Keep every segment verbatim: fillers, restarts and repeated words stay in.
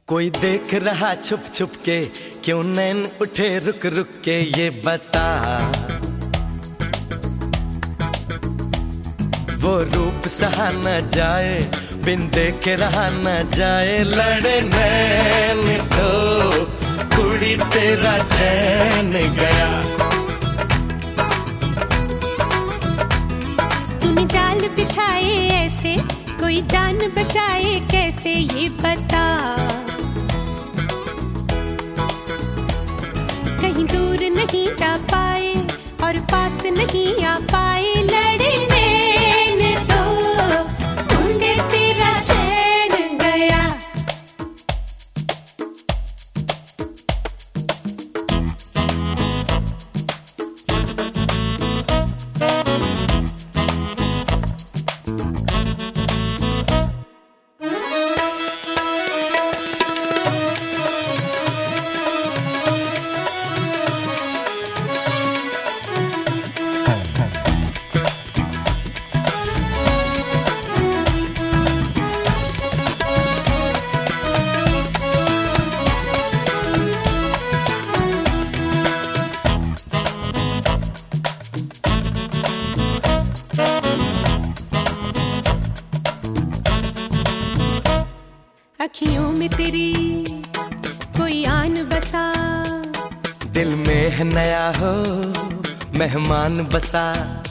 कोई देख रहा छुप छुप के, क्यों नैन उठे रुक रुक के, ये बता। वो रूप सहा न जाए, बिन देखे रहा न जाए, लड़े नैन तो कुड़ी तेरा चैन गया। तूने जाल बिछाए ऐसे, कोई जान बचाए कैसे, ये बता। कहीं दूर नहीं जा पाए और पास नहीं आ पाए, लड़े नैन तो ढूंढे तेरा चैन गया। अखियों में तेरी कोई आन बसा, दिल में है नया हो मेहमान बसा।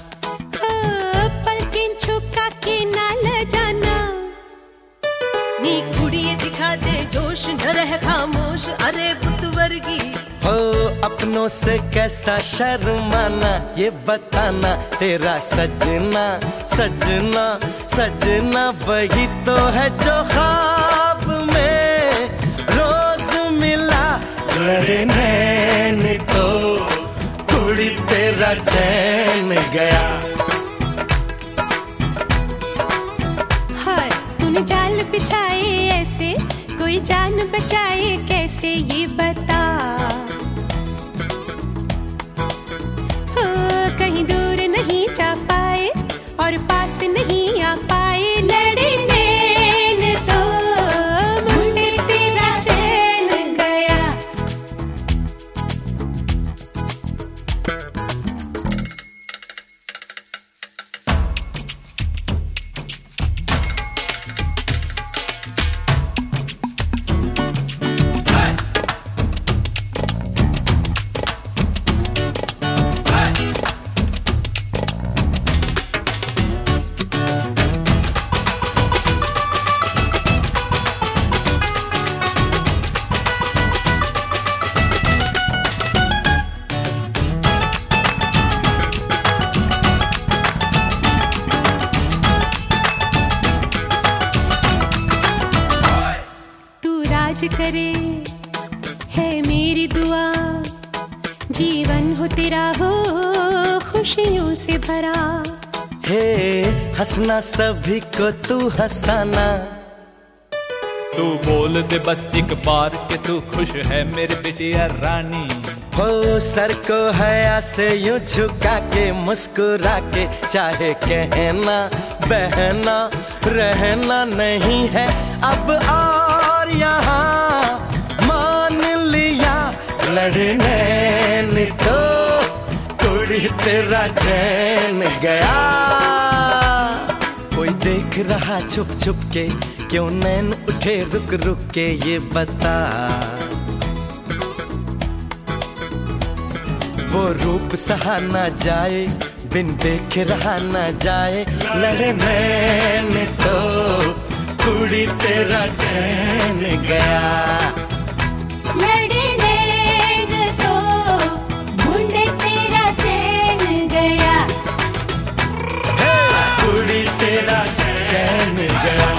पलकें झुका के ना ल जाना, नी कुड़िए दिखा दे जोश, न रह खामोश अरे पुत वर्गी। हो अपनों से कैसा शर्माना, ये बताना तेरा सजना सजना सजना वही तो है जो ख्वाब में रोज मिला। लड़े नैन तो कुड़ी तेरा चैन गया। हाय तूने जाल बिछाए ऐसे, कोई जान बचाए कैसे, ये बता। हो कहीं दूर नहीं जा पाए और पास नहीं आ पाए, लड़े नैन तो ढूंढे तेरा चैन गया। करे है मेरी दुआ, जीवन हो तेरा हो खुशियों से भरा। हे हंसना सभी को तू हंसाना, तू बोल दे बस एक बार कि तू खुश है मेरी बिटिया रानी। हो सर को हया से यूं झुका के मुस्कुरा के, चाहे कहना बहना रहना नहीं है अब और यहाँ मान लिया। लड़े नैन तो कुड़ी तेरा चैन गया। कोई देख रहा छुप छुप के, क्यों नैन उठे रुक रुक के, ये बता। वो रूप सहा न जाए, बिन देखे रहा न जाए, लड़े नैन तो कुड़ी तेरा चैन गया। लड़े नैन तो ढूंढे तेरा चैन गया। कुड़ी तेरा चैन गया,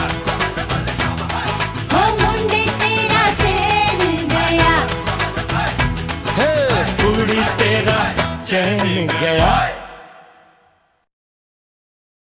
हो मुंडे तेरा चैन गया। कुड़ी तेरा चैन गया।